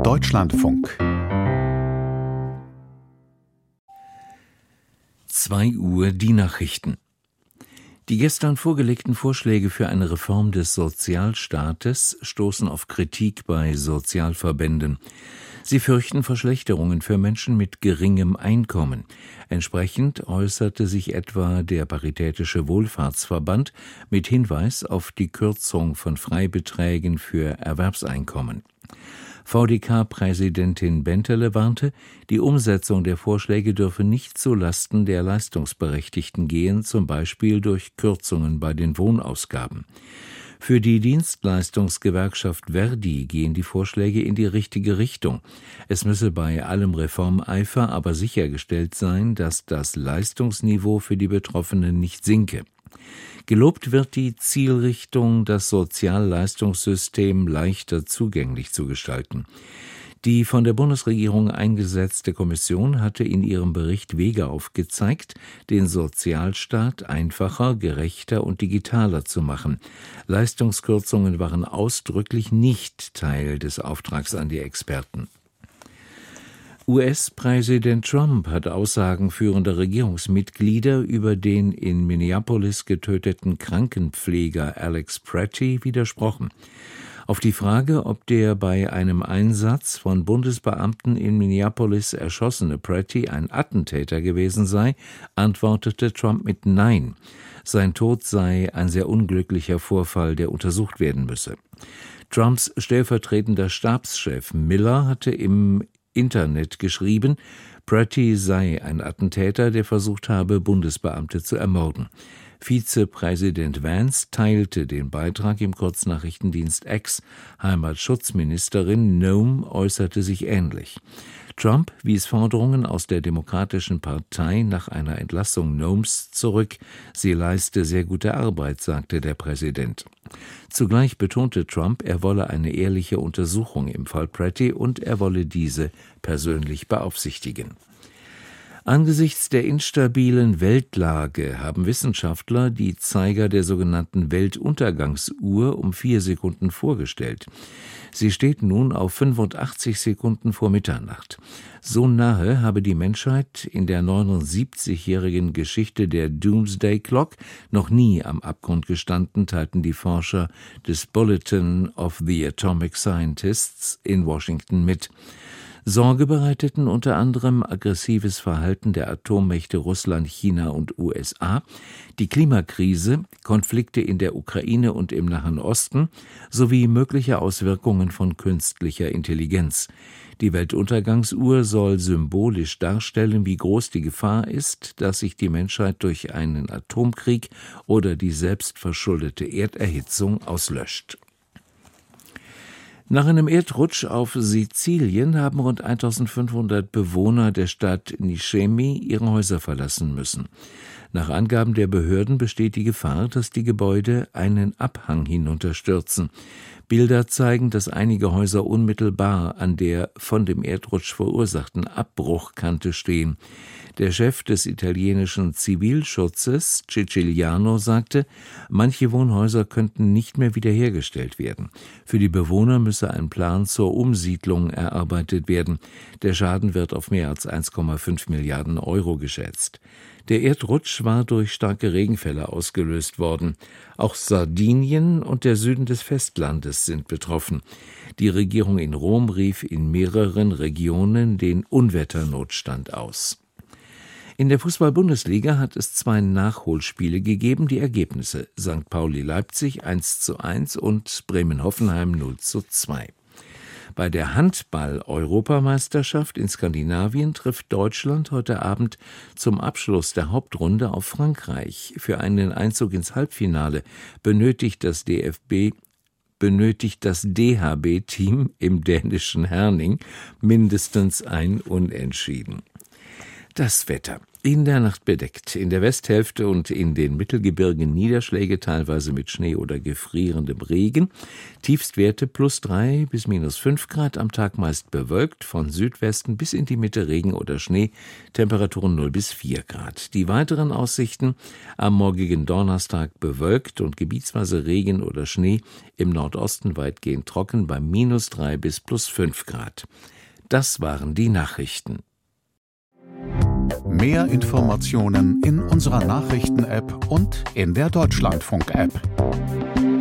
Deutschlandfunk 2 Uhr die Nachrichten. Die gestern vorgelegten Vorschläge für eine Reform des Sozialstaates stoßen auf Kritik bei Sozialverbänden. Sie fürchten Verschlechterungen für Menschen mit geringem Einkommen. Entsprechend äußerte sich etwa der Paritätische Wohlfahrtsverband mit Hinweis auf die Kürzung von Freibeträgen für Erwerbseinkommen. VDK-Präsidentin Bentele warnte, die Umsetzung der Vorschläge dürfe nicht zu Lasten der Leistungsberechtigten gehen, zum Beispiel durch Kürzungen bei den Wohnausgaben. Für die Dienstleistungsgewerkschaft Verdi gehen die Vorschläge in die richtige Richtung. Es müsse bei allem Reformeifer aber sichergestellt sein, dass das Leistungsniveau für die Betroffenen nicht sinke. Gelobt wird die Zielrichtung, das Sozialleistungssystem leichter zugänglich zu gestalten. Die von der Bundesregierung eingesetzte Kommission hatte in ihrem Bericht Wege aufgezeigt, den Sozialstaat einfacher, gerechter und digitaler zu machen. Leistungskürzungen waren ausdrücklich nicht Teil des Auftrags an die Experten. US-Präsident Trump hat Aussagen führender Regierungsmitglieder über den in Minneapolis getöteten Krankenpfleger Alex Pretty widersprochen. Auf die Frage, ob der bei einem Einsatz von Bundesbeamten in Minneapolis erschossene Pretty ein Attentäter gewesen sei, antwortete Trump mit Nein. Sein Tod sei ein sehr unglücklicher Vorfall, der untersucht werden müsse. Trumps stellvertretender Stabschef Miller hatte im Internet geschrieben, Pretty sei ein Attentäter, der versucht habe, Bundesbeamte zu ermorden. Vizepräsident Vance teilte den Beitrag im Kurznachrichtendienst X. Heimatschutzministerin Noem äußerte sich ähnlich. Trump wies Forderungen aus der Demokratischen Partei nach einer Entlassung Noems zurück. Sie leiste sehr gute Arbeit, sagte der Präsident. Zugleich betonte Trump, er wolle eine ehrliche Untersuchung im Fall Pretty und er wolle diese persönlich beaufsichtigen. Angesichts der instabilen Weltlage haben Wissenschaftler die Zeiger der sogenannten Weltuntergangsuhr um 4 Sekunden vorgestellt. Sie steht nun auf 85 Sekunden vor Mitternacht. So nahe habe die Menschheit in der 79-jährigen Geschichte der Doomsday Clock noch nie am Abgrund gestanden, teilten die Forscher des Bulletin of the Atomic Scientists in Washington mit. Sorge bereiteten unter anderem aggressives Verhalten der Atommächte Russland, China und USA, die Klimakrise, Konflikte in der Ukraine und im Nahen Osten sowie mögliche Auswirkungen von künstlicher Intelligenz. Die Weltuntergangsuhr soll symbolisch darstellen, wie groß die Gefahr ist, dass sich die Menschheit durch einen Atomkrieg oder die selbstverschuldete Erderhitzung auslöscht. Nach einem Erdrutsch auf Sizilien haben rund 1500 Bewohner der Stadt Niscemi ihre Häuser verlassen müssen. Nach Angaben der Behörden besteht die Gefahr, dass die Gebäude einen Abhang hinunterstürzen. Bilder zeigen, dass einige Häuser unmittelbar an der von dem Erdrutsch verursachten Abbruchkante stehen. Der Chef des italienischen Zivilschutzes, Ciciliano, sagte, manche Wohnhäuser könnten nicht mehr wiederhergestellt werden. Für die Bewohner müsse ein Plan zur Umsiedlung erarbeitet werden. Der Schaden wird auf mehr als 1,5 Milliarden Euro geschätzt. Der Erdrutsch war durch starke Regenfälle ausgelöst worden. Auch Sardinien und der Süden des Festlandes sind betroffen. Die Regierung in Rom rief in mehreren Regionen den Unwetternotstand aus. In der Fußball-Bundesliga hat es 2 Nachholspiele gegeben. Die Ergebnisse: St. Pauli-Leipzig 1:1 und Bremen-Hoffenheim 0:2. Bei der Handball-Europameisterschaft in Skandinavien trifft Deutschland heute Abend zum Abschluss der Hauptrunde auf Frankreich. Für einen Einzug ins Halbfinale benötigt das DHB-Team im dänischen Herning mindestens ein Unentschieden. Das Wetter. In der Nacht bedeckt, in der Westhälfte und in den Mittelgebirgen Niederschläge, teilweise mit Schnee oder gefrierendem Regen. Tiefstwerte +3 bis -5 Grad, am Tag meist bewölkt, von Südwesten bis in die Mitte Regen oder Schnee, Temperaturen 0 bis 4 Grad. Die weiteren Aussichten: am morgigen Donnerstag bewölkt und gebietsweise Regen oder Schnee, im Nordosten weitgehend trocken bei -3 bis +5 Grad. Das waren die Nachrichten. Mehr Informationen in unserer Nachrichten-App und in der Deutschlandfunk-App.